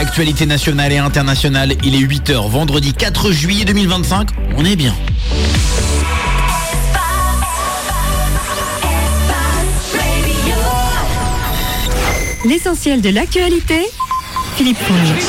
l'actualité nationale et internationale. Il est 8h, vendredi 4 juillet 2025. On est bien. L'essentiel de l'actualité, Philippe Fournier.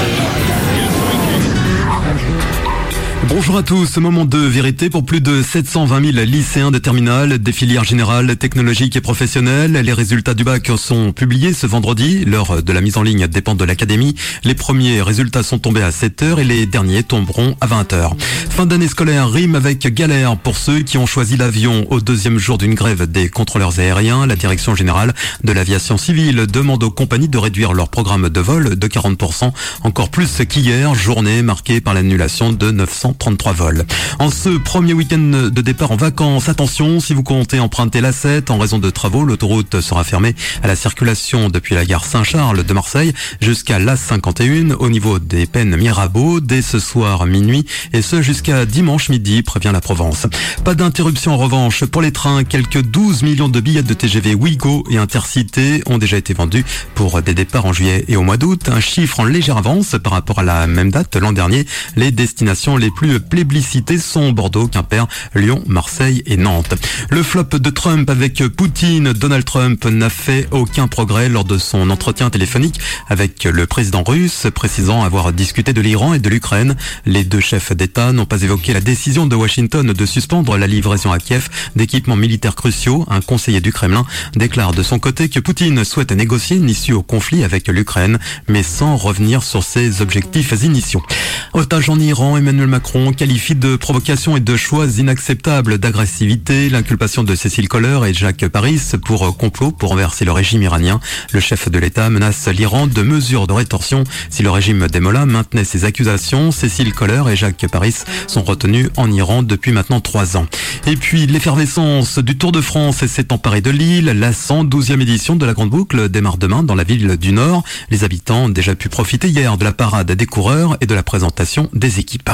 Bonjour à tous, moment de vérité pour plus de 720 000 lycéens de terminale, des filières générales, technologiques et professionnelles. Les résultats du bac sont publiés ce vendredi. L'heure de la mise en ligne dépend de l'académie. Les premiers résultats sont tombés à 7h et les derniers tomberont à 20h. Fin d'année scolaire rime avec galère pour ceux qui ont choisi l'avion au deuxième jour d'une grève des contrôleurs aériens. La direction générale de l'aviation civile demande aux compagnies de réduire leur programme de vol de 40%, encore plus qu'hier, journée marquée par l'annulation de 933 vols. En ce premier week-end de départ en vacances, attention, si vous comptez emprunter l'A7 en raison de travaux, l'autoroute sera fermée à la circulation depuis la gare Saint-Charles de Marseille jusqu'à l'A51 au niveau des Pennes Mirabeau dès ce soir minuit et ce jusqu'à dimanche midi, prévient la Provence. Pas d'interruption en revanche pour les trains. Quelques 12 millions de billets de TGV Ouigo et Intercité ont déjà été vendus pour des départs en juillet et au mois d'août. Un chiffre en légère avance par rapport à la même date l'an dernier. Les destinations les plus plébiscitées sont Bordeaux, Quimper, Lyon, Marseille et Nantes. Le flop de Trump avec Poutine. Donald Trump n'a fait aucun progrès lors de son entretien téléphonique avec le président russe, précisant avoir discuté de l'Iran et de l'Ukraine. Les deux chefs d'État n'ont pas évoqué la décision de Washington de suspendre la livraison à Kiev d'équipements militaires cruciaux. Un conseiller du Kremlin déclare de son côté que Poutine souhaite négocier une issue au conflit avec l'Ukraine, mais sans revenir sur ses objectifs initiaux. Otage en Iran, Emmanuel Macron qualifie de provocation et de choix inacceptables d'agressivité l'inculpation de Cécile Kohler et Jacques Paris pour complot pour renverser le régime iranien. Le chef de l'État menace l'Iran de mesures de rétorsion si le régime des Mollahs maintenait ses accusations. Cécile Kohler et Jacques Paris sont retenus en Iran depuis maintenant 3 ans. Et puis l'effervescence du Tour de France s'est emparée de Lille. La 112e édition de la Grande Boucle démarre demain dans la ville du Nord. Les habitants ont déjà pu profiter hier de la parade des coureurs et de la présentation des équipes.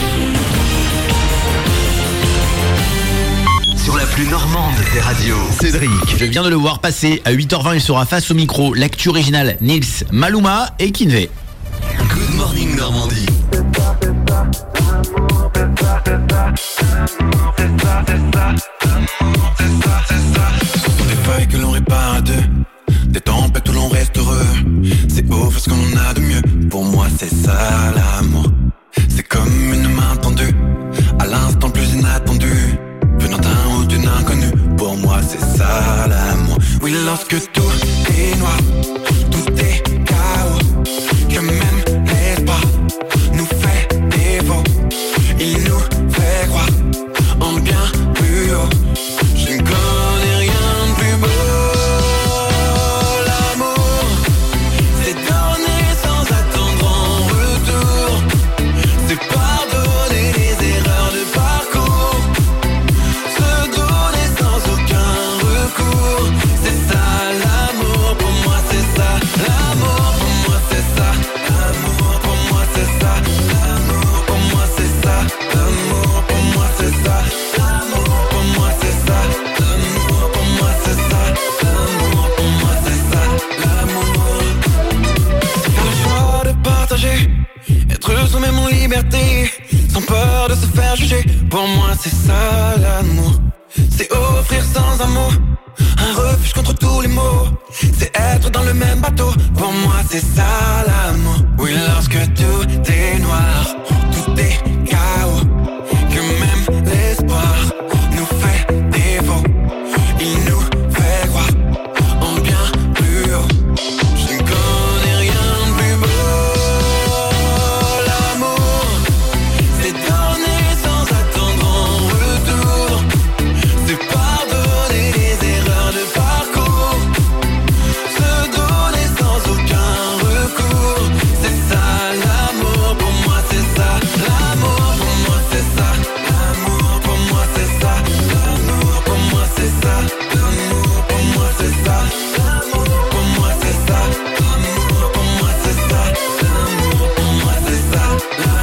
Sur la plus normande des radios, Cédric. Je viens de le voir passer. À 8h20, il sera face au micro. L'actu originale, Nils, Maluma et Kinvey. Good Morning Normandie. Des feuilles que l'on répare à deux, des tempêtes où l'on reste heureux. C'est ouf ce qu'on a de mieux. Pour moi c'est ça l'amour. C'est comme une main tendue à l'instant le plus inattendu, venant d'un ou d'une inconnue. Pour moi c'est ça l'amour. Oui, lorsque tout est noir, tout est chaos, que même l'espoir nous fait défaut. Il nous fait croire en bien plus haut. Je ne connais rien de plus beau. L'amour, c'est donner sans attendre en retour. C'est pardonner les erreurs de parcours. Se donner sans aucun recours. C'est ça l'amour, pour moi c'est ça. L'amour, pour moi c'est ça. L'amour, pour moi c'est ça. L'amour, pour moi c'est ça. L'amour, pour moi c'est ça. L'amour, pour moi c'est ça. L'amour, pour moi c'est ça. L'amour, pour moi c'est ça. L'amour, faire le choix de partager, être soi-même en liberté, sans peur de se faire juger. Pour moi c'est ça l'amour. C'est offrir sans un mot un refuge contre tous les maux. C'est être dans le même bateau. Pour moi c'est ça l'amour. Oui, lorsque tout est noir, tout est chaos, que même l'espoir nous fait défaut. Il nous fait croire en bien plus haut. Je ne connais rien de plus beau. L'amour, c'est donner sans attendre en retour. C'est pardonner les erreurs de parcours. Se donner sans aucun recours. C'est ça l'amour, pour moi c'est ça. L'amour, pour moi c'est ça. L'amour, pour moi c'est ça. L'amour, pour moi c'est ça. L'amour, pour moi c'est ça. L'amour, pour moi c'est ça. L'amour, pour moi c'est ça. L'amour, pour moi c'est ça.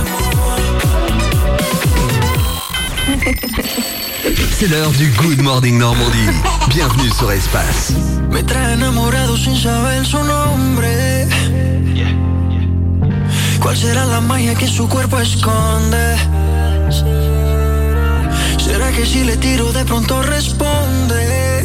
C'est l'heure du Good Morning Normandie. Bienvenue sur Espace. Me trae enamorado sin saber su nombre. ¿Cuál será la magia que su cuerpo esconde? ¿Será que si le tiro de pronto responde?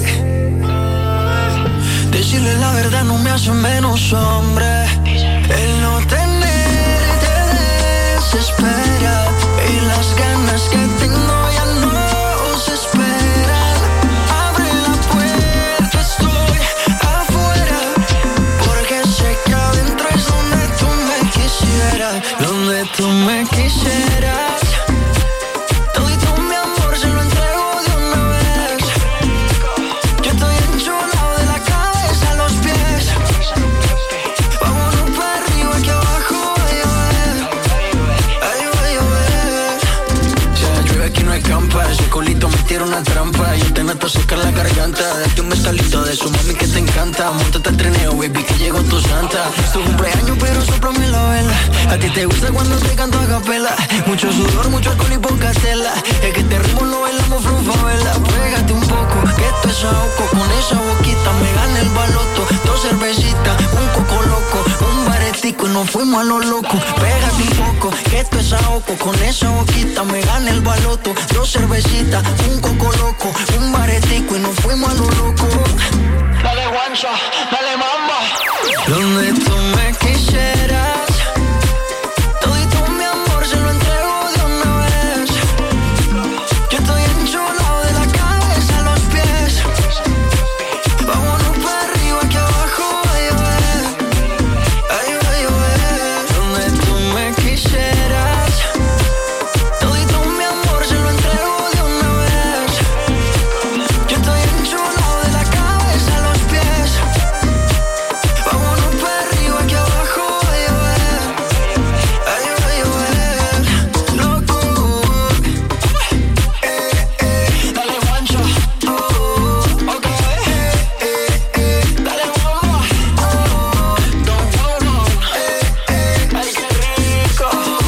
Decirle la verdad no me hace menos hombre. El no tenerte desespera y las ganas que tengo ya no se esperan. Abre la puerta, estoy afuera, porque sé que adentro es donde tú me quisieras, donde tú me quisieras. Todito mi amor se lo entrego de una vez. Yo estoy enchulado de la cabeza a los pies. Vámonos para arriba que abajo va a llover. Ay, va a llover. Ya llueve aquí no hay campa. Ese colito me tira una trampa. Yo te meto a secar la garganta. Date un bestalito de su mami que te encanta. Móntate al trineo, baby, que llegó tu santa. Es tu cumpleaños pero soplame la vela. A ti te gusta cuando te canto a capela. Mucho sudor, mucho alcohol y poca tela. Es que este ritmo lo bailamos frufavela. Pégate un poco, que esto es ahogo. Con esa boquita me gana el baloto. 2 cervecitas, un coco loco, un baretico y nos fuimos a lo loco. Pégate un poco, que esto es ahogo. Con esa boquita me gana el baloto. 2 cervecitas, un coco loco, un baretico y nos fuimos a lo loco. Dale guancha, dale mamba. Donde tú me quisieras. Todito mi amor se lo entrego de una vez. Yo estoy enchulado de la cabeza a los pies. Vámonos para arriba que abajo va a llover. Ay, va a llover. Donde tú me quisieras. Todito mi amor se lo entrego de una vez. Yo estoy enchulado de la cabeza a los pies. Vámonos para arriba que abajo va a llover. Ay, va a llover. Loco. Dale guancho. Ok. Dale guagua. Don't hold on. Ay, qué rico.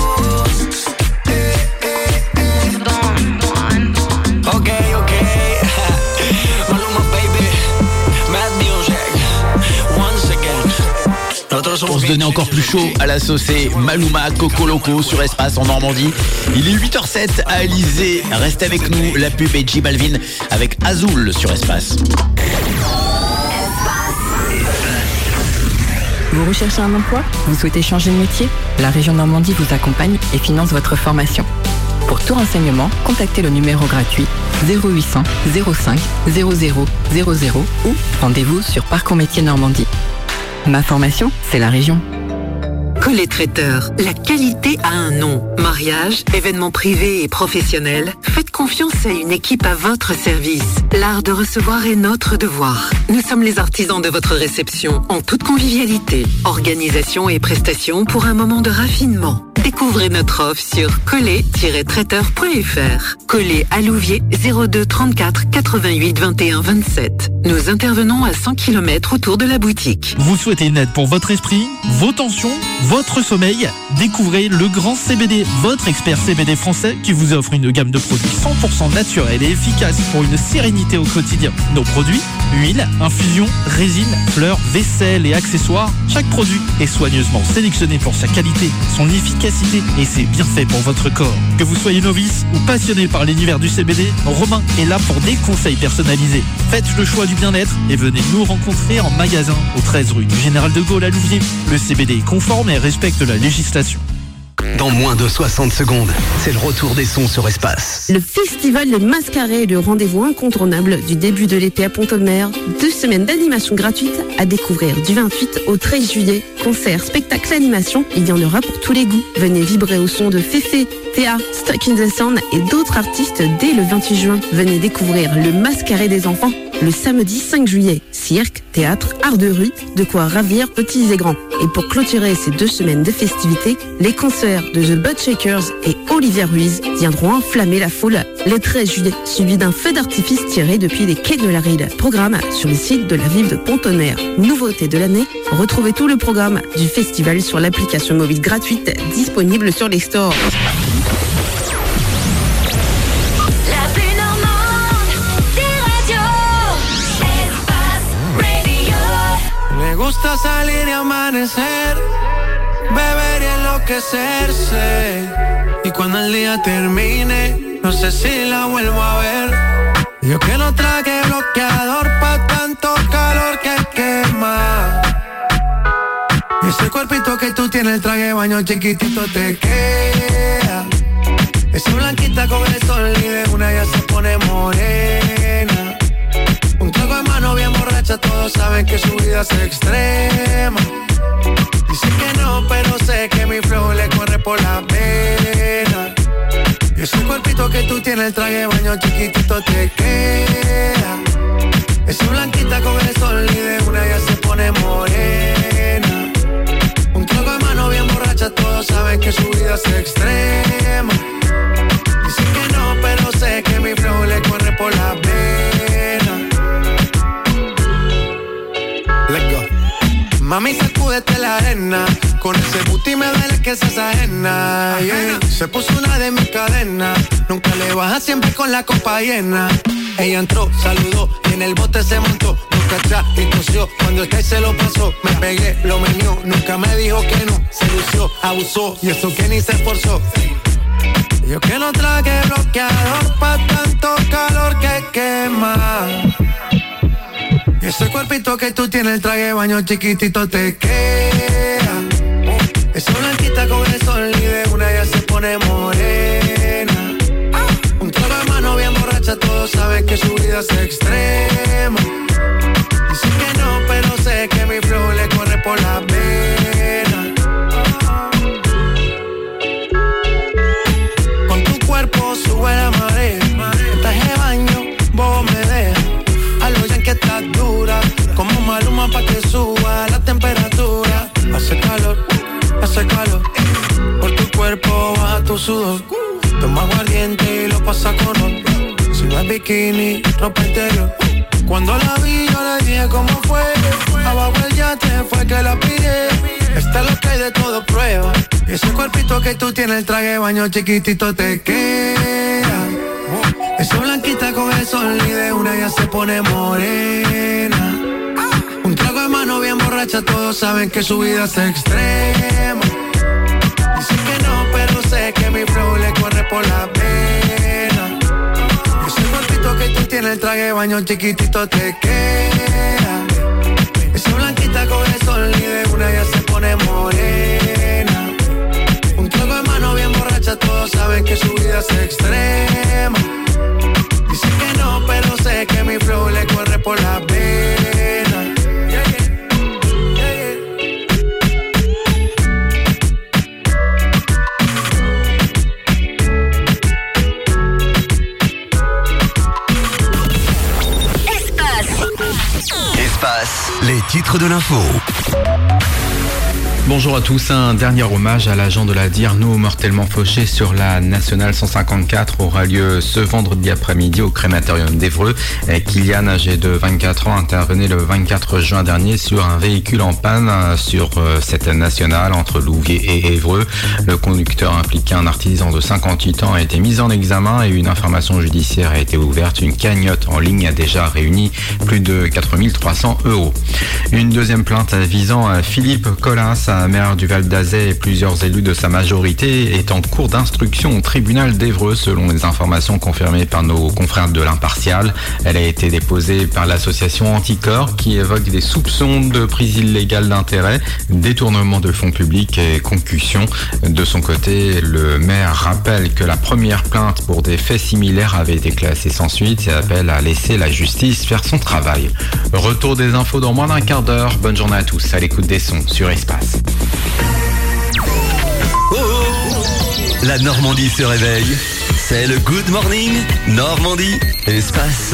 Ok. Maluma, baby. Mad music. Once again. Nosotros somos Pour se donner encore plus chaud à la saucée, Maluma, Coco Loco sur Espace en Normandie. Il est 8h07 à Alizé. Reste avec nous, la pub est J Balvin avec Azul sur Espace. Vous recherchez un emploi? Vous souhaitez changer de métier? La région Normandie vous accompagne et finance votre formation. Pour tout renseignement, contactez le numéro gratuit 0800 05 00 00 ou rendez-vous sur Parcours Métiers Normandie. Ma formation, c'est la région. Collet Traiteur, la qualité a un nom. Mariage, événements privés et professionnels, faites confiance à une équipe à votre service. L'art de recevoir est notre devoir. Nous sommes les artisans de votre réception, en toute convivialité. Organisation et prestations pour un moment de raffinement. Découvrez notre offre sur collet-traiteur.fr. Collet à Louviers 02 34 88 21 27. Nous intervenons à 100 km autour de la boutique. Vous souhaitez une aide pour votre esprit, vos tensions, votre sommeil? Découvrez le Grand CBD, votre expert CBD français qui vous offre une gamme de produits 100% naturels et efficaces pour une sérénité au quotidien. Nos produits, huile, infusion, résine, fleurs, vaisselle et accessoires, chaque produit est soigneusement sélectionné pour sa qualité, son efficacité et c'est bien fait pour votre corps. Que vous soyez novice ou passionné par l'univers du CBD, Romain est là pour des conseils personnalisés. Faites le choix du bien-être et venez nous rencontrer en magasin au 13 rue du Général de Gaulle à Louviers. Le CBD est conforme et respecte la législation. Dans moins de 60 secondes, c'est le retour des sons sur Espace. Le festival de Mascaré est le rendez-vous incontournable du début de l'été à Pont-de-Mer. 2 semaines d'animation gratuite à découvrir du 28 au 13 juillet. Concerts, spectacles, animations, il y en aura pour tous les goûts. Venez vibrer au son de Féfé, Théa, Stuck in the Sound et d'autres artistes dès le 28 juin. Venez découvrir le Mascaré des enfants le samedi 5 juillet. Cirque, théâtre, art de rue, de quoi ravir petits et grands. Et pour clôturer ces 2 semaines de festivités, les concerts de The Buttshakers et Olivia Ruiz viendront enflammer la foule le 13 juillet, suivi d'un feu d'artifice tiré depuis les quais de la Rille. Programme sur le site de la ville de Pont-de-Mer. Nouveauté de l'année, retrouvez tout le programme du festival sur l'application mobile gratuite disponible sur les stores. Me gusta salir y amanecer, beber y enloquecerse. Y cuando el día termine, no sé si la vuelvo a ver. Yo que no traje bloqueador pa' tanto calor que quema. Y ese cuerpito que tú tienes, el traje de baño chiquitito te queda. Esa blanquita con el sol y de una ya se pone morena. Un trago de mano bien borracha, todos saben que su vida es extrema. Dice que no, pero sé que mi flow le corre por la pena. Y ese cuerpito que tú tienes, el traje de baño chiquitito te queda. Esa blanquita con el sol y de una ya se pone morena. Un trago de mano bien borracha, todos saben que su vida es extrema. Dice que no, pero sé que mi flow le corre por la pena. Let's go. Mami, sacúdete la arena. Con ese booty me duele que seas ajena, yeah. Se puso una de mis cadenas. Nunca le baja, siempre con la copa llena. Ella entró, saludó y en el bote se montó. Nunca atrás y tosió. Cuando el que se lo pasó, me pegué, lo menió. Nunca me dijo que no, se lució, abusó. Y eso que ni se esforzó. Yo que no traje bloqueador pa' tanto calor que quema. Y ese cuerpito que tú tienes, el traje de baño chiquitito te queda. Esa blanquita con el sol y de una ya se pone morena. Un trago de mano bien borracha, todos saben que su vida es extrema. Dice que no, pero sé que mi flow le corre por la pena. Con tu cuerpo sube la marea. En traje de baño, vos me dejas. A lo ya que estás dura, como Maluma pa' que suba la temperatura. Hace calor, por tu cuerpo baja tu sudor. Toma aguardiente y lo pasa con otro. Si no es bikini, ropa interior. Cuando la vi yo le dije cómo fue. Abajo el yate fue que la pide. Esta es lo que hay de todo prueba. Y ese cuerpito que tú tienes, el traje de baño chiquitito te queda. Esa blanquita con el sol y de una ya se pone morena. Un trago de mano bien borracha, todos saben que su vida es extrema. Dice que no, pero sé que mi flow le corre por la pena. Ese cuerpito que tú tienes, el traje de baño chiquitito te queda. Esa blanquita con el sol y de una ya se pone morena. Un trago de mano bien borracha, todos saben que su vida es extrema. Dice que no, pero sé que mi flow le corre por la pena. Espace, les titres de l'info. Bonjour à tous, un dernier hommage à l'agent de la Dirno mortellement fauché sur la Nationale 154 aura lieu ce vendredi après-midi au crématorium d'Évreux. Kylian, âgé de 24 ans, intervenait le 24 juin dernier sur un véhicule en panne sur cette nationale entre Louviers et Évreux. Le conducteur impliqué, un artisan de 58 ans, a été mis en examen et une information judiciaire a été ouverte. Une cagnotte en ligne a déjà réuni plus de 4 300 €. Une deuxième plainte visant Philippe Collins, maire du Val d'Azay, et plusieurs élus de sa majorité est en cours d'instruction au tribunal d'Évreux selon les informations confirmées par nos confrères de l'Impartial. Elle a été déposée par l'association Anticorps qui évoque des soupçons de prise illégale d'intérêt, détournement de fonds publics et concussion. De son côté, le maire rappelle que la première plainte pour des faits similaires avait été classée sans suite et appelle à laisser la justice faire son travail. Retour des infos dans moins d'un quart d'heure. Bonne journée à tous à l'écoute des sons sur Espace. La Normandie se réveille. C'est le Good Morning Normandie. Espace.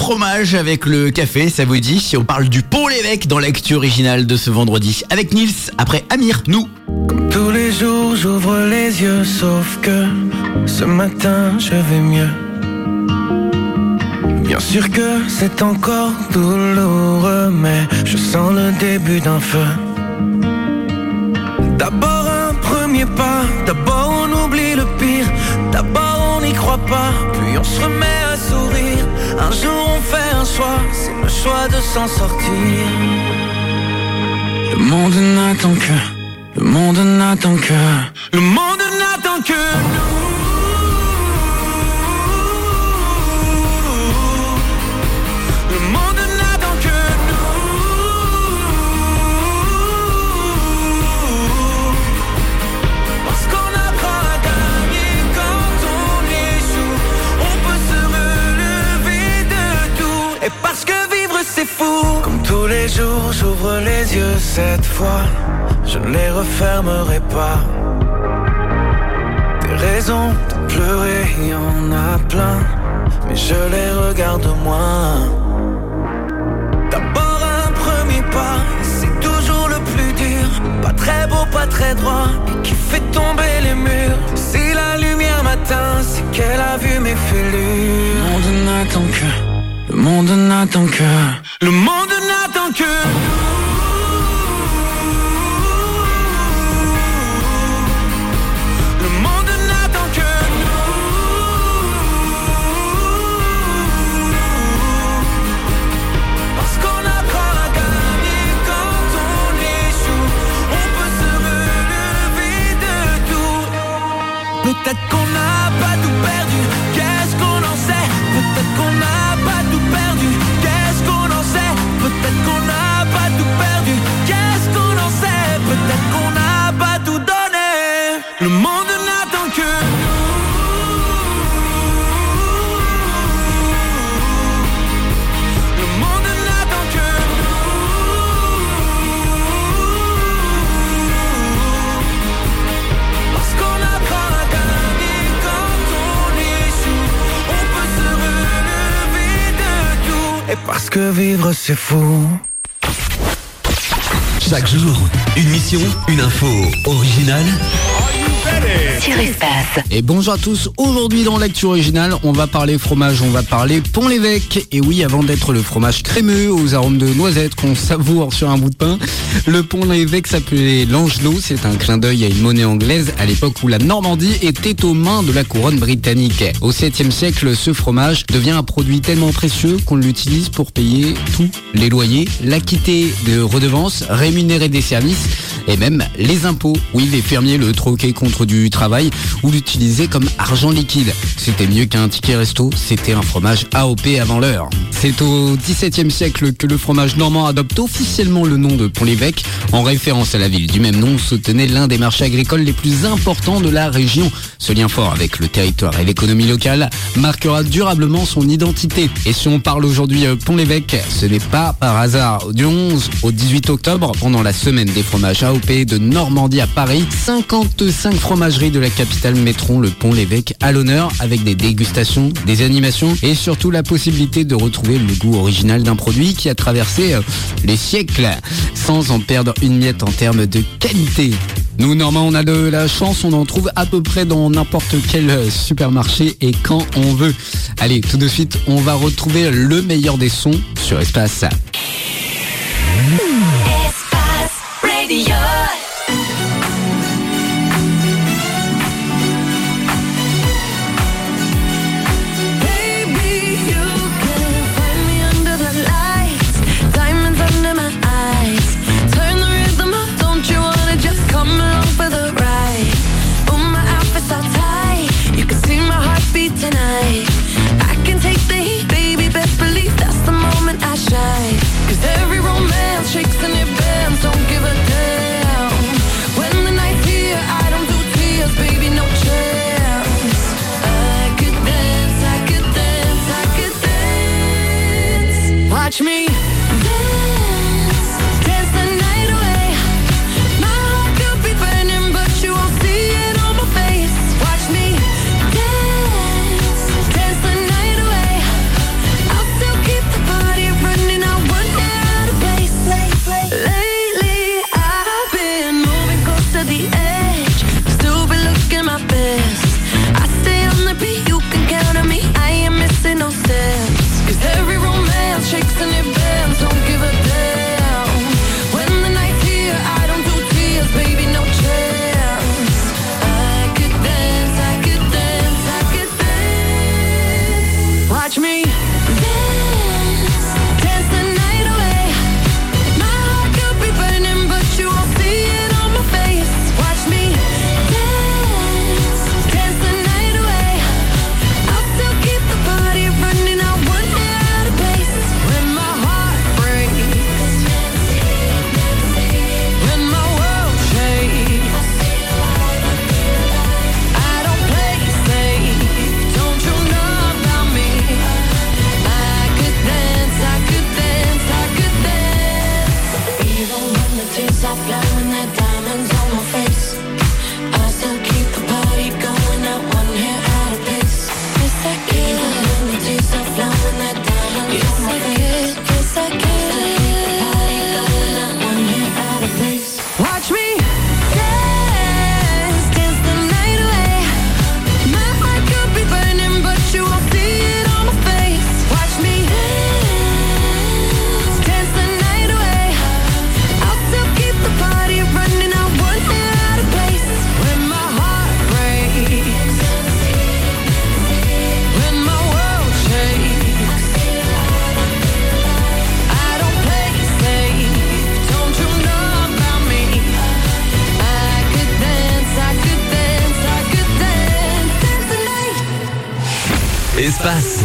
fromage avec le café, ça vous dit? On parle du Pont-l'Évêque dans l'actu originale de ce vendredi. Avec Nils, après Amir, nous. Comme tous les jours, j'ouvre les yeux, sauf que ce matin, je vais mieux. Bien sûr que c'est encore douloureux, mais je sens le début d'un feu. D'abord un premier pas, d'abord on oublie le pire, d'abord on n'y croit pas, puis on se remet à sourire. Un jour on fait un choix, c'est le choix de s'en sortir. Le monde n'attend que, le monde n'attend que, le monde n'attend que nous. Et parce que vivre c'est fou. Comme tous les jours j'ouvre les yeux, cette fois je ne les refermerai pas. Des raisons de pleurer, il y en a plein, mais je les regarde moins. D'abord un premier pas, c'est toujours le plus dur. Pas très beau, pas très droit, et qui fait tomber les murs. Si la lumière m'atteint, c'est qu'elle a vu mes fêlures. Le monde n'attend que, le monde n'attend que, le monde n'attend que nous. Le monde n'attend que nous. Parce qu'on apprend à gagner quand on échoue. On peut se relever de tout. Peut-être qu'on n'a pas tout perdu, qu'est-ce qu'on en sait? Peut-être qu'on n'a pas tout perdu, qu'est-ce qu'on en sait? Peut-être qu'on n'a pas tout perdu, qu'est-ce qu'on en sait? Peut-être qu'on n'a pas tout donné. Le monde n'attend que nous. Le monde n'attend que nous. Parce qu'on apprend à gagner quand on échoue. On peut se relever de tout. Et parce que vivre c'est fou. Chaque jour, une mission, une info originale. Sur Espace. Et bonjour à tous, aujourd'hui dans l'actu originale, on va parler fromage, on va parler Pont-l'Évêque. Et oui, avant d'être le fromage crémeux aux arômes de noisettes qu'on savoure sur un bout de pain, le Pont-l'Évêque s'appelait l'Angelot. C'est un clin d'œil à une monnaie anglaise à l'époque où la Normandie était aux mains de la couronne britannique. Au 7e siècle, ce fromage devient un produit tellement précieux qu'on l'utilise pour payer tous les loyers, l'acquitter de redevances, rémunérer des services et même les impôts. Oui, les fermiers le troquaient contre du travail ou l'utilisaient comme argent liquide. C'était mieux qu'un ticket resto, c'était un fromage AOP avant l'heure. C'est au XVIIe siècle que le fromage normand adopte officiellement le nom de Pont-l'Évêque. En référence à la ville du même nom, se tenait l'un des marchés agricoles les plus importants de la région. Ce lien fort avec le territoire et l'économie locale marquera durablement son identité. Et si on parle aujourd'hui Pont-l'Évêque, ce n'est pas par hasard. Du 11 au 18 octobre, pendant la semaine des fromages AOP de Normandie à Paris, 55 fromageries de la capitale mettront le Pont-l'Évêque à l'honneur avec des dégustations, des animations et surtout la possibilité de retrouver le goût original d'un produit qui a traversé les siècles sans en perdre une miette en termes de qualité. Nous, Normands, on a de la chance, on en trouve à peu près dans n'importe quel supermarché et quand on veut. Allez, tout de suite, on va retrouver le meilleur des sons sur Espace. Espace Radio. Tonight I can take the heat, baby, best believe that's the moment I shine. soft love when the diamonds on my face. I still keep the party going, not one hair out of place. Yes, I can. Let me taste soft love when the diamonds on my face. Yes, I can. Watch me dance, dance the night away. My heart could be burning, but you won't see it on my face. Watch me dance, dance the night away. I'll still keep the party running, I won't get out of place. When my heart breaks, when my world shakes, I don't play it safe. Don't you know about me? I could dance, I could dance, I could dance, dance the night. Espace.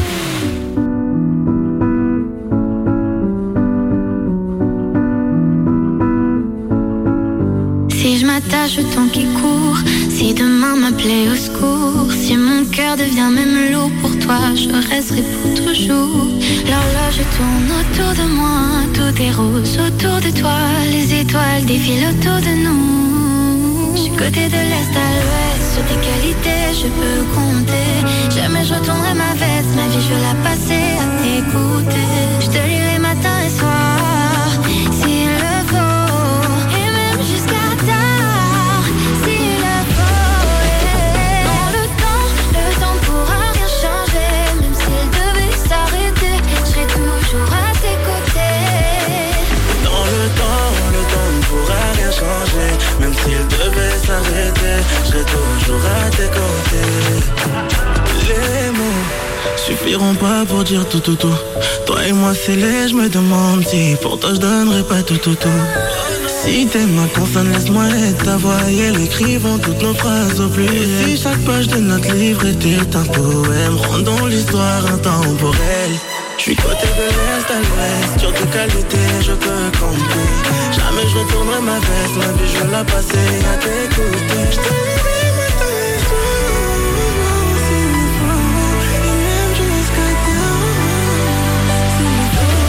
Si je m'attache au temps qui court, si demain m'appelait au secours, si mon cœur devient même lourd pour toi, je resterai pour toujours. L'horloge tourne autour de moi, tout est rose autour de toi, les étoiles défilent autour de nous. Je suis côté de l'est à l'ouest, sur tes qualités je peux compter. Jamais je retournerai ma veste, ma vie je veux la passer à t'écouter. Je te lirai matin et soir, s'il le faut, et même jusqu'à tard, s'il le faut. Dans le temps ne pourra rien changer, même s'il devait s'arrêter, je serai toujours à tes côtés. Dans le temps ne pourra rien changer. Même s'il devait s'arrêter, je serai toujours à tes côtés. Les mots suffiront pas pour dire tout. Toi et moi c'est laid, je me demande si pour toi je donnerais pas tout. Si tes mains consonnent, laisse-moi être ta voix et elle écrivons toutes nos phrases au pluriel. Si chaque page de notre livre était un poème, rendons l'histoire intemporelle. Je suis côté de l'est à l'ouest, sur tes qualités je peux compter. Jamais je retournerai ma veste, ma vie je veux la passer à t'écouter. Je te lirai matin et soir, s'il le faut, et même jusqu'à tard, s'il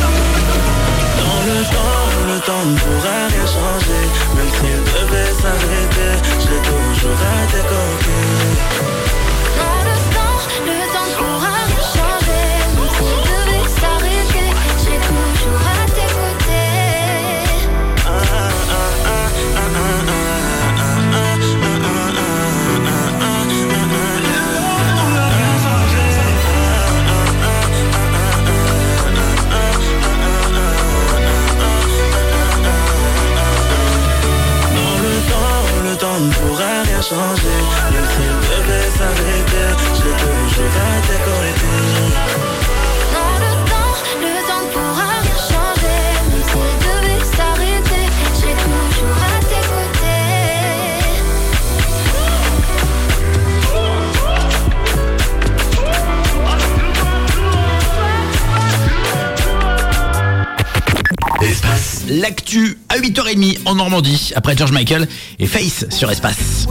le faut. Dans le temps ne pourra rien changer, même s'il devait s'arrêter, je serai toujours à tes côtés. Dans le temps ne pourra rien changer, même s'il devait s'arrêter, je serai toujours à tes côtés. Le temps ne pourra rien changer, même s'il devait s'arrêter, je serai toujours à tes côtés. Dans le temps ne pourra rien changer, même s'il devait s'arrêter, je serai toujours à tes côtés. Espace. L'actu à 8h30 en Normandie, après George Michael et Face sur Espace.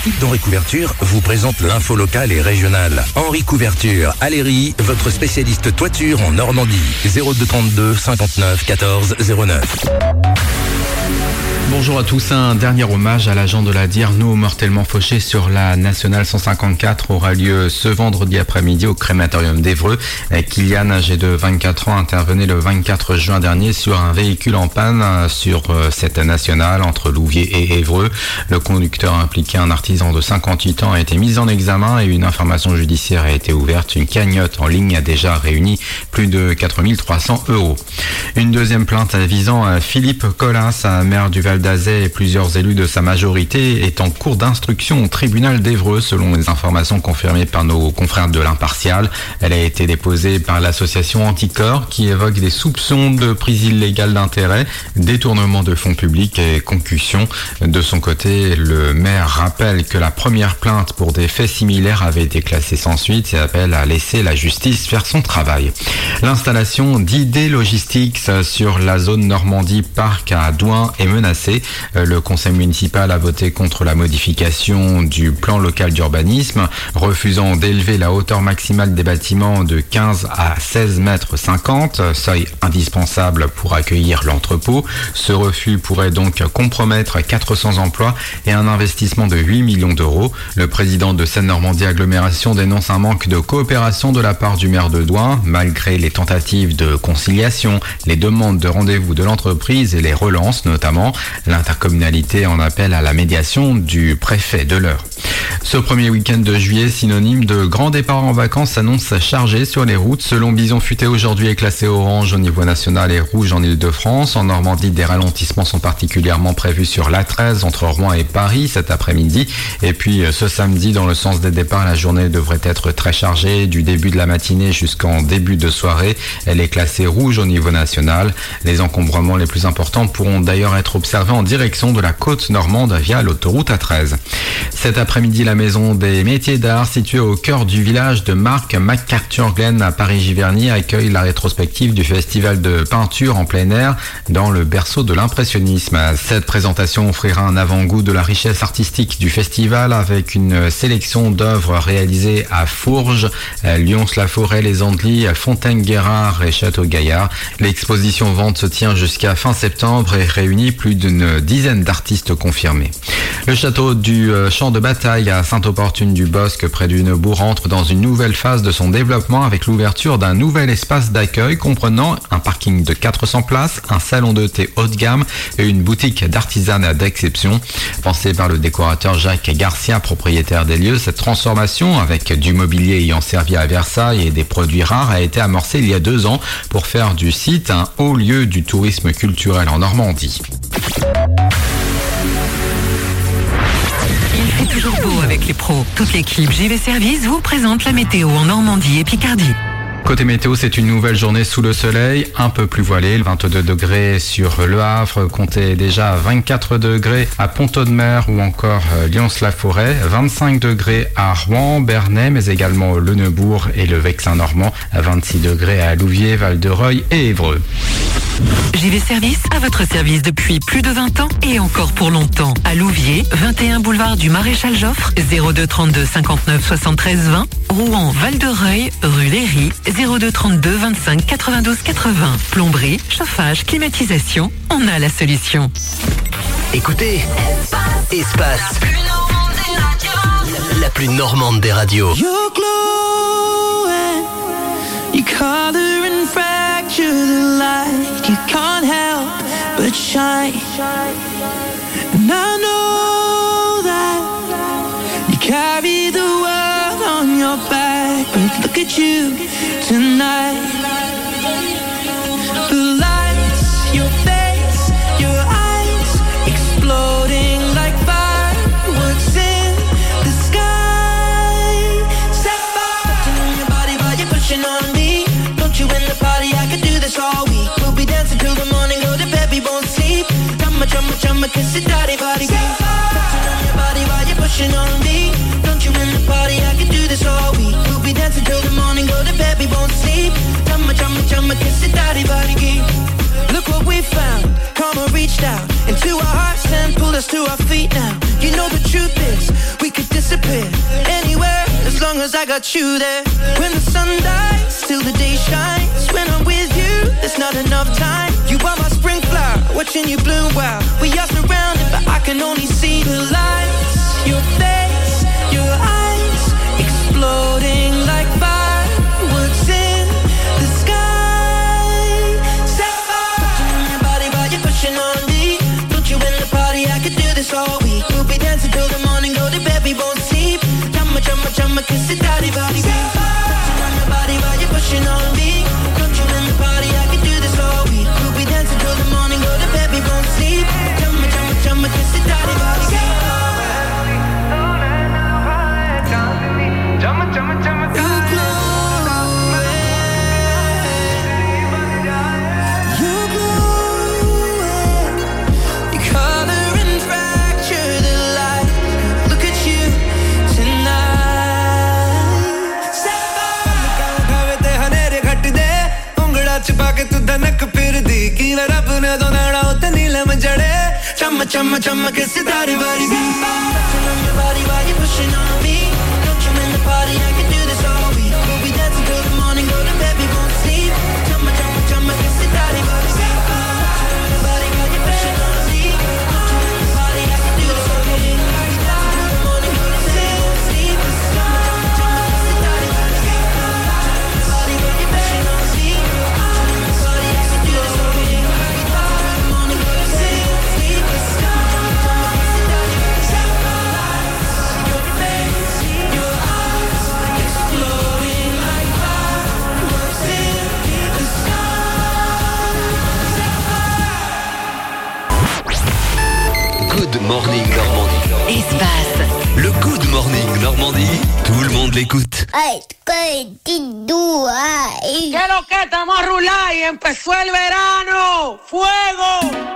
boutique d'Henri Couverture vous présente l'info locale et régionale. Henri Couverture, Aléry, votre spécialiste toiture en Normandie. 02 32 59 14 09. Bonjour à tous, un dernier hommage à l'agent de la Dierno mortellement fauché sur la Nationale 154 aura lieu ce vendredi après-midi au crématorium d'Évreux. Kylian, âgé de 24 ans, intervenait le 24 juin dernier sur un véhicule en panne sur cette nationale entre Louviers et Évreux. Le conducteur impliqué, un artisan de 58 ans, a été mis en examen et une information judiciaire a été ouverte. Une cagnotte en ligne a déjà réuni plus de 4 300 €. Une deuxième plainte visant Philippe Collas, maire du Val d'Azay, et plusieurs élus de sa majorité est en cours d'instruction au tribunal d'Évreux selon les informations confirmées par nos confrères de l'Impartial. Elle a été déposée par l'association Anticorps qui évoque des soupçons de prise illégale d'intérêt, détournement de fonds publics et concussion. De son côté, le maire rappelle que la première plainte pour des faits similaires avait été classée sans suite et appelle à laisser la justice faire son travail. L'installation d'ID Logistics sur la zone Normandie Parc à Douin est menacée. Le conseil municipal a voté contre la modification du plan local d'urbanisme, refusant d'élever la hauteur maximale des bâtiments de 15 à 16 mètres 50, seuil indispensable pour accueillir l'entrepôt. Ce refus pourrait donc compromettre 400 emplois et un investissement de 8 millions d'euros. Le président de Seine-Normandie Agglomération dénonce un manque de coopération de la part du maire de Douin, malgré les tentatives de conciliation, les demandes de rendez-vous de l'entreprise et les relances notamment. L'intercommunalité en appelle à la médiation du préfet de l'Eure. Ce premier week-end de juillet, synonyme de grand départ en vacances, s'annonce chargé sur les routes. Selon Bison Futé, aujourd'hui est classé orange au niveau national et rouge en Ile-de-France. En Normandie, des ralentissements sont particulièrement prévus sur l'A13 entre Rouen et Paris cet après-midi. Et puis ce samedi, dans le sens des départs, la journée devrait être très chargée du début de la matinée jusqu'en début de soirée. Elle est classée rouge au niveau national. Les encombrements les plus importants pourront d'ailleurs être observés en direction de la côte normande via l'autoroute A13. Cet après-midi, la maison des métiers d'art située au cœur du village de Marc MacArthur Glen à Paris-Giverny accueille la rétrospective du festival de peinture en plein air dans le berceau de l'impressionnisme. Cette présentation offrira un avant-goût de la richesse artistique du festival avec une sélection d'œuvres réalisées à Fourges, Lyons-la-Forêt, les Andelys, Fontaine-Guérard et Château-Gaillard. L'exposition vente se tient jusqu'à fin septembre et réunit plus d'une dizaine d'artistes confirmés. Le château du Champ de Bataille à Sainte-Opportune-du-Bosc près du Neubourg entre dans une nouvelle phase de son développement avec l'ouverture d'un nouvel espace d'accueil comprenant un parking de 400 places, un salon de thé haut de gamme et une boutique d'artisanat d'exception. Pensée par le décorateur Jacques Garcia, propriétaire des lieux, cette transformation avec du mobilier ayant servi à Versailles et des produits rares a été amorcée il y a 2 ans pour faire du site un haut lieu du tourisme culturel en Normandie. Il fait toujours beau avec les pros. Toute l'équipe JV Service vous présente la météo en Normandie et Picardie. Côté météo, c'est une nouvelle journée sous le soleil, un peu plus voilée. 22 degrés sur Le Havre, comptez déjà 24 degrés à Pont-Audemer ou encore Lyons-la-Forêt, 25 degrés à Rouen, Bernay, mais également Le Neubourg et le Vexin-Normand, 26 degrés à Louviers, Val-de-Reuil et Évreux. JV Service à votre service depuis plus de 20 ans et encore pour longtemps. À Louviers, 21 boulevard du Maréchal Joffre, 02 32 59 73 20. Rouen, Val-de-Reuil, rue Léry, 02 32 25 92 80. Plomberie, chauffage, climatisation, on a la solution. Écoutez, Espace, la plus normande des radios. Your glow and your color and fracture the light. You can't help but shine. And I know that you carry the world on your back. But look at you tonight. The lights, your face, your eyes exploding like fireworks in the sky. Set fire to your body while you're pushing on me. Don't you in the party, I could do this all week. We'll be dancing till the morning, go to bed, we won't sleep. Drumma, kiss it, daddy, body. Touching on your body while you're pushing on me. Don't you in the party, I could do this all week. We'll be dancing till the morning, go to bed, we won't sleep. as I got you there. When the sun dies, till the day shines. When I'm with you, there's not enough time. You are my spring flower, watching you bloom wild. We are surrounded, but I can only see the lights. Your face, your eyes, exploding like fireworks in the sky. Touching on your body while you're pushing on me. Put you in the party, I could do this all week. We'll be dancing till the morning, go to bed, we won't sleep. Chumma, kiss it, daddy, body. Touching on your body while you're pushing on me. Put you in the party, I could do this all week. We'll be dancing till the morning, go to bed, we won't sleep. Chumma, kiss it, daddy, body. छुपा के तू धनक फिर दी की रब ने दो नाड़ा उते नीलम जड़े चम चम चम के सितारे वाली दी touching on your body while you're pushing on me. Don't you in the party, I can do this all week. We'll be dancing till the morning, go to bed, we won't sleep. Chum chum के सितारे वाली दी touching on your body while you're pushing on me. Don't you in the party, I can do this all week. We'll be dancing till the morning, go to bed, we won't sleep. Chum के सितारे वाली दी touching on your body while you're pushing on me. Good Morning Normandie. Espace. Le Good Morning Normandie, tout le monde l'écoute. Ay, ¿qué lo que estamos a rular y empezó el verano? ¡Fuego!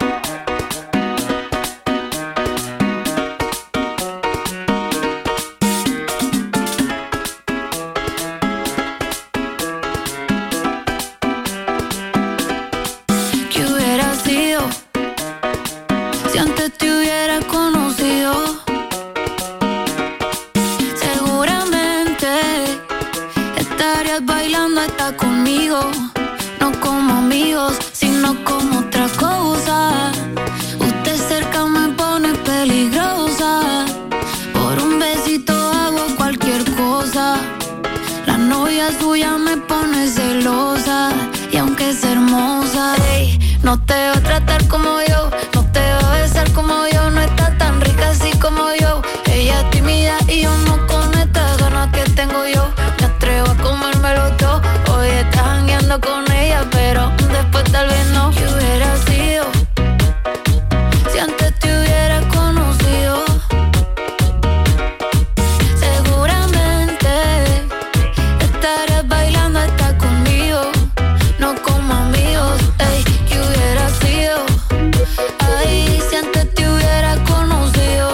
Conmigo, no como amigos, sino como otra cosa. Usted cerca me pone peligrosa. Por un besito hago cualquier cosa. La novia suya me pone celosa. Y aunque es hermosa, ey, no te va a tratar como yo, no te va a besar como yo. No está tan rica así como yo. Ella es tímida y yo no con estas ganas que tengo yo. Me atrevo a comérmelo todo. Hoy estás jangueando con ella, pero después tal vez no. ¿Qué hubiera sido si antes te hubiera conocido? Seguramente estarías bailando hasta conmigo, no como amigos. Ey, ¿qué hubiera sido? Ay, si antes te hubiera conocido.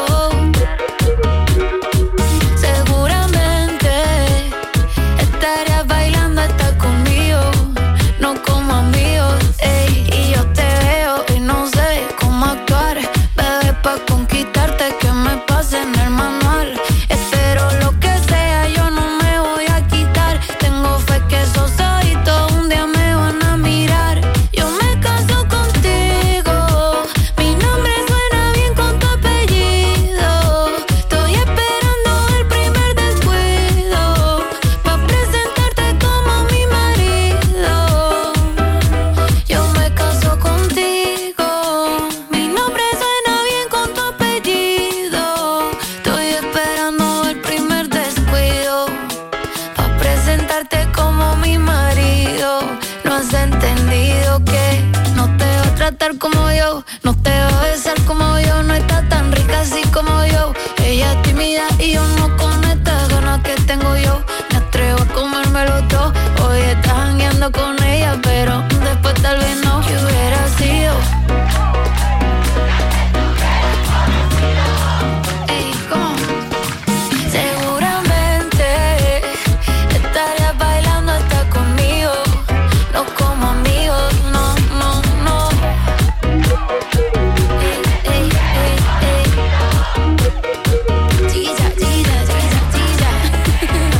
Seguramente estarías bailando hasta conmigo, no como amigos. Ey, y yo te veo y no sé cómo actuar. Bebé, pa' conquistarte que me pase en el manual. Espero lo que sea, yo no me voy a quitar. Tengo fe que esos ojitos un día me van a mirar. Yo me caso contigo, mi nombre suena bien con tu apellido. Estoy esperando el primer descuido pa' presentarte como mi marido. Yo me caso contigo, mi nombre suena bien con tu apellido. Estoy esperando el primer descuido pa' presentarte como mi marido. No has entendido que no te va a tratar como yo, no te va a besar como yo. No está tan rica así como yo. Ella es tímida y yo no con estas ganas que tengo yo. Me atrevo a comérmelo todo. Hoy estás jangueando con ella, pero después tal vez no. ¿Qué hubiera sido? Ey, ¿cómo? Seguramente estarías bailando hasta conmigo, no como amigos, no, no, no. Ey, ey, ey, ey. Chiquilla, chiquilla, chiquilla, chiquilla.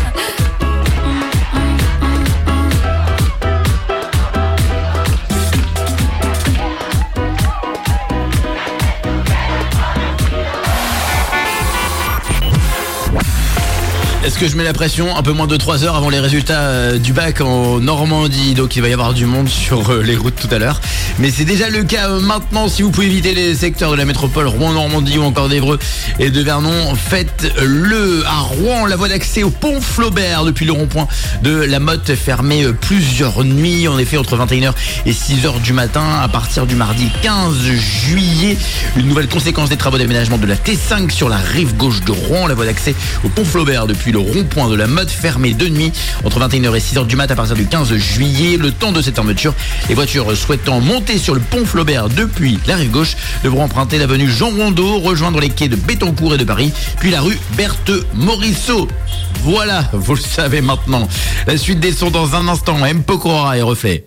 que je mets la pression, un peu moins de 3 heures avant les résultats du bac en Normandie. Donc il va y avoir du monde sur les routes tout à l'heure. Mais c'est déjà le cas maintenant. Si vous pouvez éviter les secteurs de la métropole Rouen-Normandie ou encore d'Évreux et de Vernon, faites-le. À Rouen, la voie d'accès au pont Flaubert depuis le rond-point de la Motte fermée plusieurs nuits. En effet, entre 21h et 6h du matin à partir du mardi 15 juillet. Une nouvelle conséquence des travaux d'aménagement de la T5 sur la rive gauche de Rouen. La voie d'accès au pont Flaubert depuis le rond-point de la Motte fermée de nuit entre 21h et 6h du mat à partir du 15 juillet. Le temps de cette fermeture, les voitures souhaitant monter sur le pont Flaubert depuis la rive gauche devront emprunter l'avenue Jean Rondeau, rejoindre les quais de Bettencourt et de Paris, puis la rue Berthe Morisseau. Voilà, vous le savez maintenant. La suite des sons dans un instant. M. Pokora et Reflet.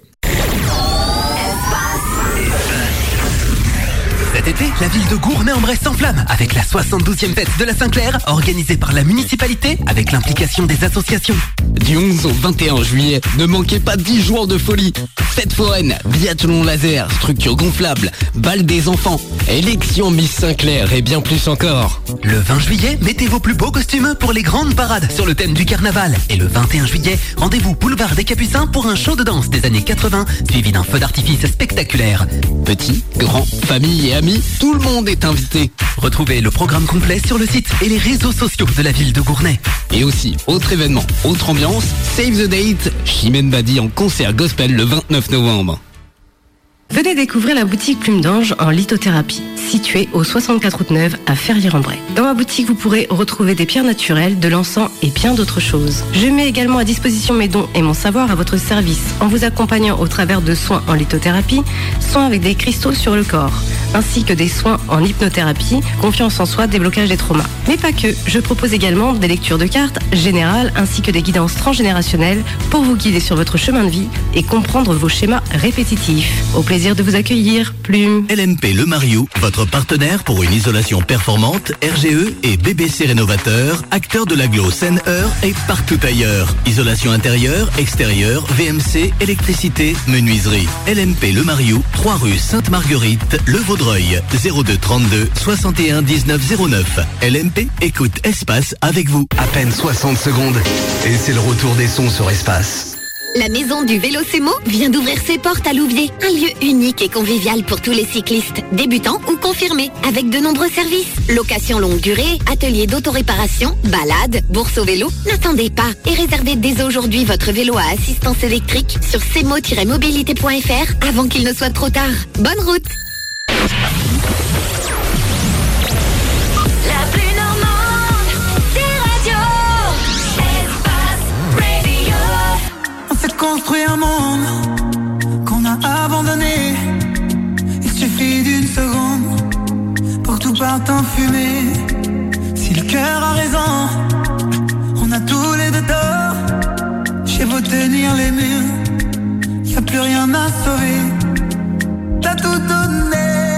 Cet été, la ville de Gournay-en-Bresse s'enflamme avec la 72e fête de la Saint-Clair, organisée par la municipalité avec l'implication des associations. Du 11 au 21 juillet, ne manquez pas 10 jours de folie. Fête foraine, biathlon laser, structure gonflable, bal des enfants, élection Miss Saint-Clair et bien plus encore. Le 20 juillet, mettez vos plus beaux costumes pour les grandes parades sur le thème du carnaval. Et le 21 juillet, rendez-vous boulevard des Capucins pour un show de danse des années 80, suivi d'un feu d'artifice spectaculaire. Petits, grands, famille et amis, tout le monde est invité. Retrouvez le programme complet sur le site et les réseaux sociaux de la ville de Gournay. Et aussi, autre événement, autre ambiance, Save the Date, Chimène Badi en concert gospel le 29 novembre. Venez découvrir la boutique Plume d'Ange en lithothérapie, située au 64 route Neuve à Ferrières-en-Bray. Dans ma boutique, vous pourrez retrouver des pierres naturelles, de l'encens et bien d'autres choses. Je mets également à disposition mes dons et mon savoir à votre service, en vous accompagnant au travers de soins en lithothérapie, soins avec des cristaux sur le corps, ainsi que des soins en hypnothérapie, confiance en soi, déblocage des traumas. Mais pas que, je propose également des lectures de cartes générales ainsi que des guidances transgénérationnelles pour vous guider sur votre chemin de vie et comprendre vos schémas répétitifs. Au plaisir de vous accueillir, Plume. LMP Le Mariou, votre partenaire pour une isolation performante, RGE et BBC Rénovateur, acteur de l'agglo Seine-Heure et partout ailleurs. Isolation intérieure, extérieure, VMC, électricité, menuiserie. LMP Le Mariou, 3 rue Sainte-Marguerite, Le Vaudreuil, 02 32 61 19 09. LMP, écoute Espace avec vous. À peine 60 secondes et c'est le retour des sons sur Espace. La maison du vélo Semo vient d'ouvrir ses portes à Louviers. Un lieu unique et convivial pour tous les cyclistes, débutants ou confirmés, avec de nombreux services. Location longue durée, atelier d'autoréparation, balade, bourse au vélo. N'attendez pas et réservez dès aujourd'hui votre vélo à assistance électrique sur semo-mobilité.fr avant qu'il ne soit trop tard. Bonne route! La plus normande des radios. Espace Radio. On s'est construit un monde qu'on a abandonné. Il suffit d'une seconde pour que tout parte en fumée. Si le cœur a raison, on a tous les deux tort. J'ai beau tenir les murs, y a plus rien à sauver. T'as tout donné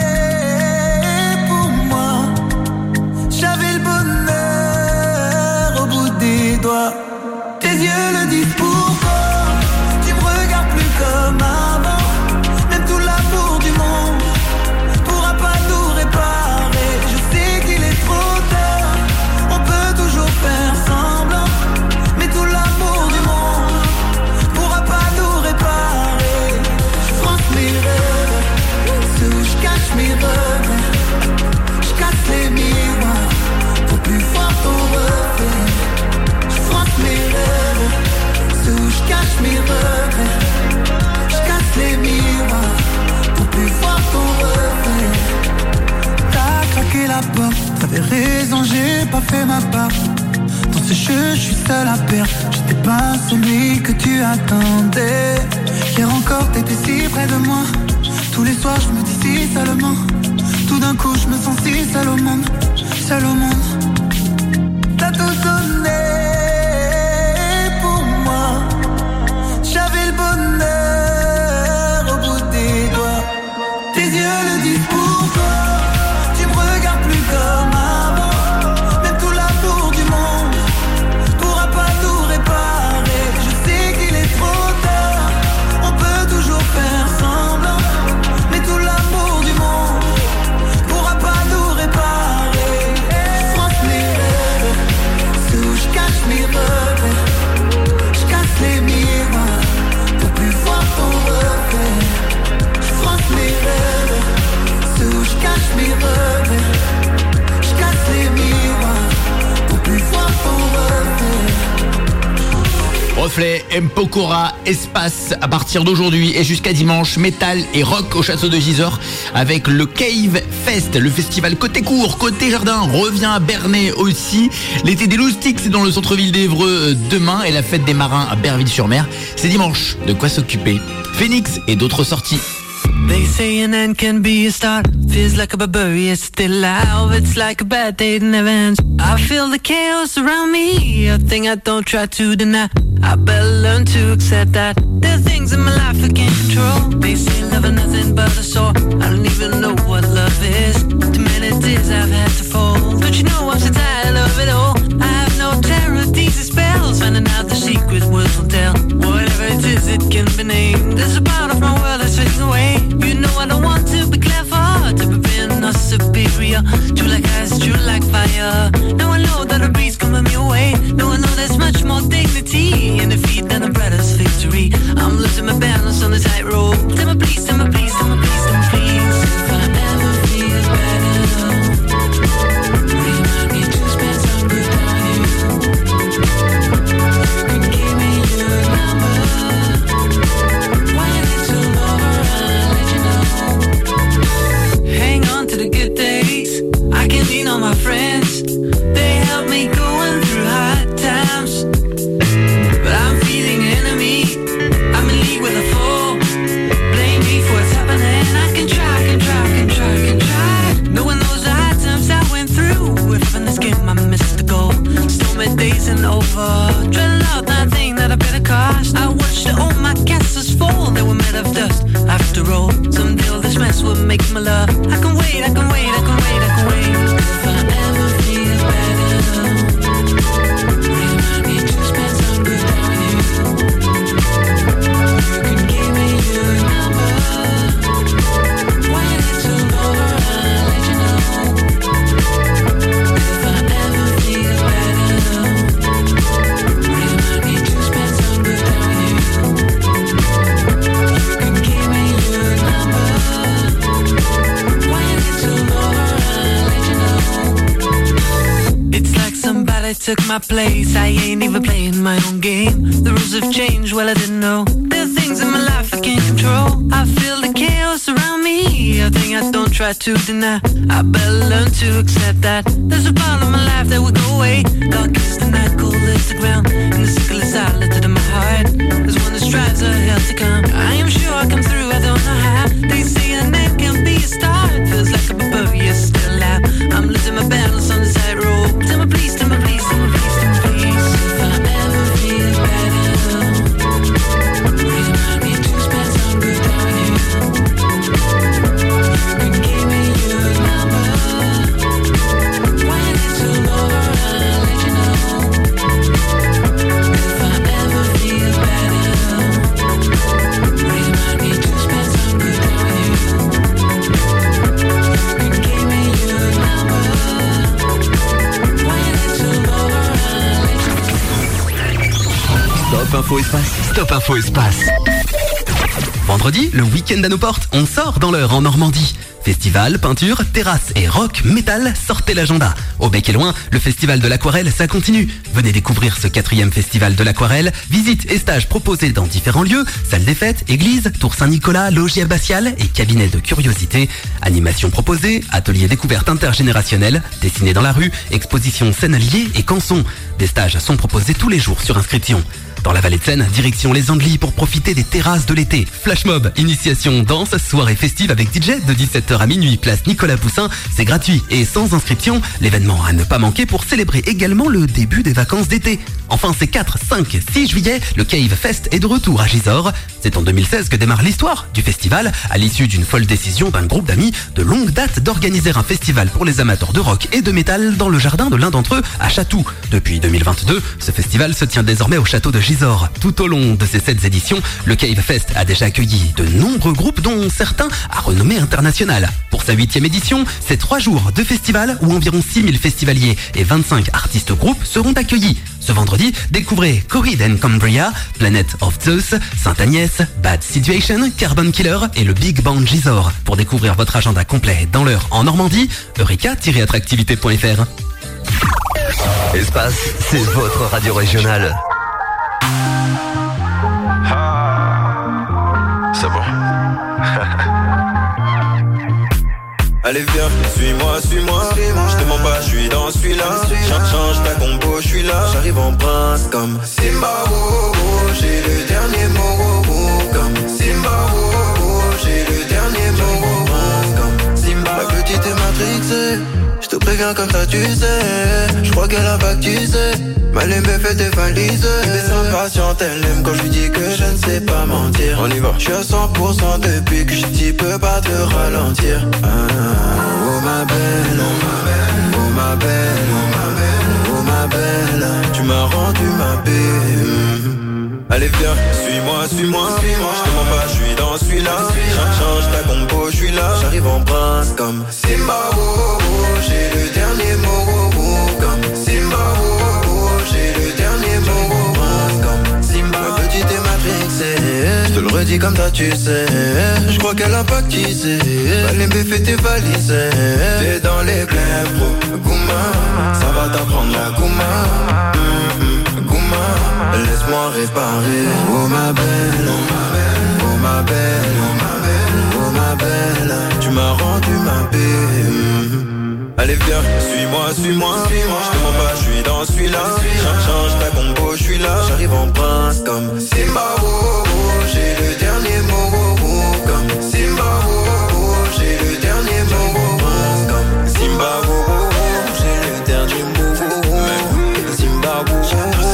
pour moi. J'avais le bonheur au bout des doigts. Tes yeux le disent pourquoi. Tu me regardes plus comme avant. Même tout l'amour du monde pourra pas tout réparer. Je sais qu'il est trop tard. On peut toujours faire semblant. Mais tout l'amour du monde pourra pas tout réparer. Je France mes rêves, ceux où je cache mes regrets. Je casse les miroirs pour plus voir ton reflet. Je France mes rêves, ceux où je cache mes regrets. Je casse les miroirs pour plus voir ton reflet. T'as craqué la porte, t'avais raison, j'ai pas fait ma part. Dans ce jeu, je suis seul à perdre. J'étais pas celui que tu attendais. Hier encore, t'étais si près de moi. Tous les soirs, je me dis si seulement. Tout d'un coup, je me sens si seul au monde. Seul au monde. T'as tout donné pour moi. J'avais le bonheur au bout des doigts. Tes yeux le disent pourquoi. Tu me regardes plus comme avant. Même tout l'amour du monde pourra pas tout réparer. Je sais qu'il est trop tard. On peut toujours faire semblant. Mais tout l'amour Reflet, Mpokora, Espace à partir d'aujourd'hui et jusqu'à dimanche, métal et rock au château de Gisors avec le Cave Fest, le festival côté court, côté jardin revient à Bernay aussi. L'été des loustiques, c'est dans le centre-ville d'Évreux demain et la fête des marins à Berville-sur-Mer, c'est dimanche. De quoi s'occuper. Phoenix et d'autres sorties. They say an end can be a start. Feels like a barbarian, it's still alive. It's like a bad day, it never ends. I feel the chaos around me, a thing I don't try to deny. I better learn to accept that there are things in my life I can't control. They say love is nothing but a sore. I don't even know what love is. Too many tears I've had to fall. Don't you know I'm so tired of it all? I have no terror of these spells. Finding out the secret words will tell. Whatever it is, it can be named. There's a part of my world that's fading away. You know I don't want to be clever, to be being not superior. True like ice, true like fire. Now I know that a breeze coming me away. Now I know there's much more dignity in defeat than a brother's victory. I'm losing my balance on the tightrope. Tell me please, tell me please, tell me please, tell me please. If I ever feel better, remind me to spend some good on you. You can give me your number. When it's all over, I'll let you know. Hang on to the good days. I can lean on my friends. They help me going through hard times. But I'm feeling enemy. I'm in league with a foe. Blame me for what's happening. I can try, can try, can try, can try. Knowing those hard times I went through. If in this game I missed the goal. Stormy days and over. Dreading out that thing that I better cost. I watched all my castles fall. They were made of dust. After all, someday all this mess will make my love. I can wait, I can wait, I can wait, I can wait. If I ever feel better, remind me to spend some good on you. You can give me your number. When it's all over, I'll let you know. If I ever feel better, remind me to spend some good on you. You can give me your number. When it's all over, I'll let you know. It's like somebody took my place. I ain't even playing my own game. The rules have changed, well I didn't know. There are things in my life I can't control. I feel the chaos around me, a thing I don't try to deny. I better learn to accept that there's a part of my life that will go away. Dark is the night, cold is the ground, and the sickle is silent in my heart. There's one that strives a hell to come. I am sure I'll come through, I don't know how. They say an end can be a start. Feels like a barbarian still alive. I'm losing my balance on the tightrope. Tell me please, tell me please, tell me please, tell me please. If I ever feel better, remind me to spend some good on you. You can give me your number. When it's all over, I'll let you know. If I ever feel better, remind me to spend some good on you. You can give me your number. When it's all over, I'll let you know. Stop Info Espace. Stop Info Espace. Vendredi, le week-end à nos portes, on sort dans l'heure en Normandie. Festival, peinture, terrasse et rock, métal, sortez l'agenda. Au bec et loin, le festival de l'aquarelle, ça continue. Venez découvrir ce 4e festival de l'aquarelle. Visites et stages proposés dans différents lieux, salle des fêtes, église, tour Saint-Nicolas, logis abbatial et cabinet de curiosité. Animation proposée, atelier découverte intergénérationnelle, dessiné dans la rue, exposition scène-alliée et canson. Des stages sont proposés tous les jours sur inscription. Dans la vallée de Seine, direction les Andelys pour profiter des terrasses de l'été. Flash mob, initiation, danse, soirée festive avec DJ de 17h à minuit, place Nicolas Poussin. C'est gratuit et sans inscription. L'événement à ne pas manquer pour célébrer également le début des vacances d'été. Enfin, c'est 4, 5, 6 juillet, le Cave Fest est de retour à Gisors. C'est en 2016 que démarre l'histoire du festival, à l'issue d'une folle décision d'un groupe d'amis de longue date d'organiser un festival pour les amateurs de rock et de métal dans le jardin de l'un d'entre eux à Chatou. Depuis 2022, ce festival se tient désormais au château de Gisors. Tout au long de ces 7 éditions, le Cave Fest a déjà accueilli de nombreux groupes, dont certains à renommée internationale. Pour sa 8e édition, c'est 3 jours de festival où environ 6000 festivaliers et 25 artistes groupes seront accueillis. Ce vendredi, découvrez Coheed & Cambria, Planet of Zeus, Sainte-Agnès, Bad Situation, Carbon Killer et le Big Band Gisors. Pour découvrir votre agenda complet dans l'heure en Normandie, eureka-attractivité.fr. Espace, c'est votre radio régionale. Allez viens, suis-moi, je te mens pas, je suis dans celui-là. Change ta compo, je suis là. J'arrive en prince comme Simba, oh, oh, j'ai le dernier mot, oh, oh, comme Simba, oh, oh, j'ai le dernier mot, oh, oh, comme Simba. Ma petite est matrixée, je te préviens comme ça tu sais. Je crois qu'elle a pas que tu sais. Mal aimée fait tes valises. Elle est impatiente, elle aime quand je lui dis que je ne sais pas mentir. On y va. Je suis à 100% depuis que je dis peux pas te ralentir. Oh ma belle, oh ma belle, oh ma belle, oh ma belle, oh ma belle. Tu m'as rendu ma belle. Allez viens, suis-moi, je te mens pas, je suis dans celui-là. Change ta compo, je suis là. J'arrive en prince comme Simba, oh, oh, j'ai le dernier mot, oh, oh, comme Simba, oh, oh, j'ai le dernier mot, oh, oh, comme Simba. Ma petite est matrixée, je te le redis comme ça tu sais. Je crois qu'elle a pas que tu sais. Allez fait tes valises, t'es dans les clubs, bro. Gouma, ça va t'apprendre la gouma. Laisse-moi réparer. Oh ma belle, oh ma belle, oh ma belle, oh ma belle, oh ma belle. Tu m'as rendu ma belle. Allez viens, suis-moi, je te mens pas, je suis dans celui-là. Change ta compo, je suis là. J'arrive en prince comme Simba, oh, oh, j'ai le dernier mot, oh, oh, comme Simba, oh, oh, j'ai le dernier mot, oh, oh, comme Simba, oh, oh, j'ai le dernier mot, oh, oh, Simba, oh, oh, j'ai le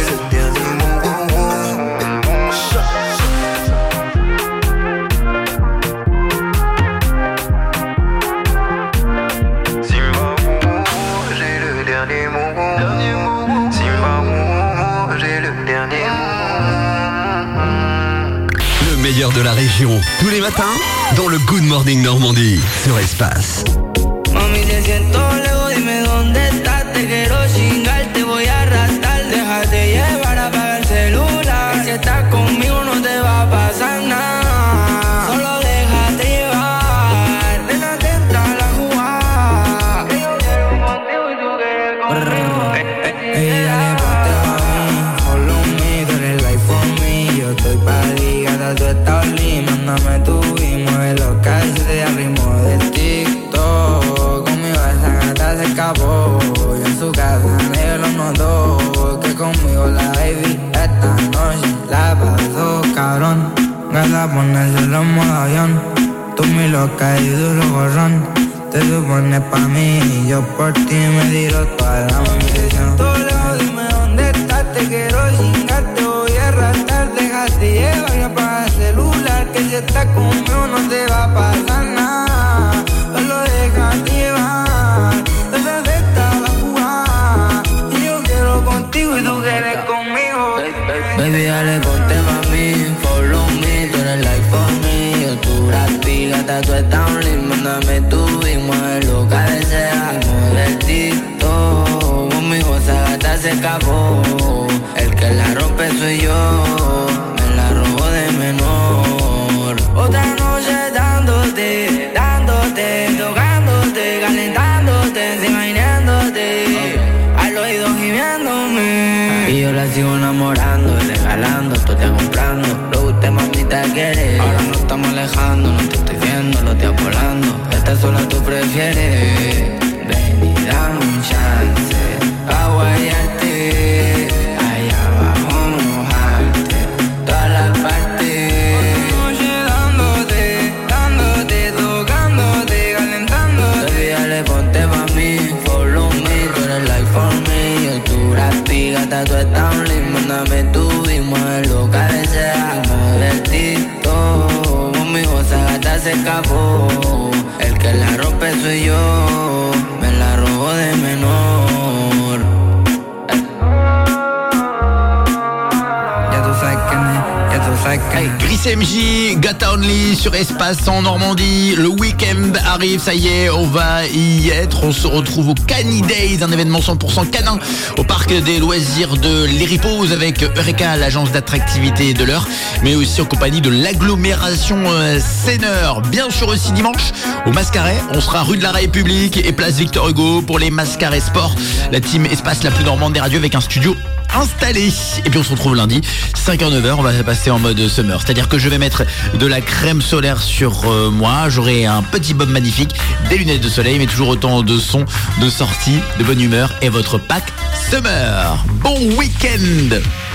meilleur de la région, tous les matins, dans le Good Morning Normandie, sur Espace. Mami, te siento lejos, dime dónde estás. Te quiero chingar, te voy a arrastrar. Déjate llevar, apaga el celular. Que si estás conmigo no te va a pasar nada. Solo déjate llevar. Ven atenta a la jugada. Que yo quiero contigo y tú quieres conmigo. Dale, ponte a mí, follow me, tú eres life for me. Yo estoy pa' ligar, tú estás lindo. Mándame tu y mueve los calces al ritmo del TikTok. Conmigo esa gata se escapó. Y en su casa nadie lo notó. Que conmigo la baby esta noche la pasó cabrón. Gata ponérselo en modo avión. Tú mi loca y yo lo gorrón. Te supones pa' mí y yo por ti me tiro toda la munición. Todo lejos, dime dónde estás. Te quiero chingar, te voy a arrastrar. Déjate llevar y apaga el celular. Que si estás conmigo no te va a pasar nada. Solo déjate llevar. Desde esta la jugada. Y yo quiero contigo y tú quieres conmigo. Baby, dale, ponte pa' mí, follow me. Tú eres like for me. Yo tu rapi, gata, tú estás un lindo. Mándame tu y mueve lo que deseas. Mueve TikTok. Conmigo esa gata se escapó. El que la rompe soy yo. Me la robo de menor. Otra noche dándote, tocándote, calentándote, encima hiriéndote, al oído gimiéndome. Y yo la sigo enamorando y regalando, esto te comprando. Lo que usted mamita quiere. Ahora no estamos alejando, no te estoy viendo, lo estoy volando. Esta sola tú prefieres. Ven y dame un chance, a guayarte, allá abajo mojarte, todas las partes. Otra noche dándote, tocándote, calentándote. Baby, dale, ponte pa' mí, follow me. Tú eres like for me. Yo tu rapi, gata, tú estás un lindo. Mándame tu y mueve lo que deseas. Mueve el TikTok. Conmigo esa gata se escapó. El que la rompe soy yo. Me la robo de menor. Ya tú sabes que Gris MJ, Gata Only sur Espace en Normandie. Le week-end arrive, ça y est, on va y être. On se retrouve au Cani Days, un événement 100% canin au parc des loisirs de l'Héripose avec Eureka, l'agence d'attractivité de l'heure, mais aussi en compagnie de l'agglomération Seineur. Bien sûr aussi dimanche au Mascaret, on sera rue de la République et place Victor Hugo pour les Mascarets Sport. La team Espace la plus normande des radios avec un studio installé. Et puis on se retrouve lundi, 5h-9h, on va passer en mode summer. C'est-à-dire que je vais mettre de la crème solaire sur moi, j'aurai un petit bob magnifique, des lunettes de soleil, mais toujours autant de sons, de sorties, de bonne humeur et votre pack summer. Bon week-end.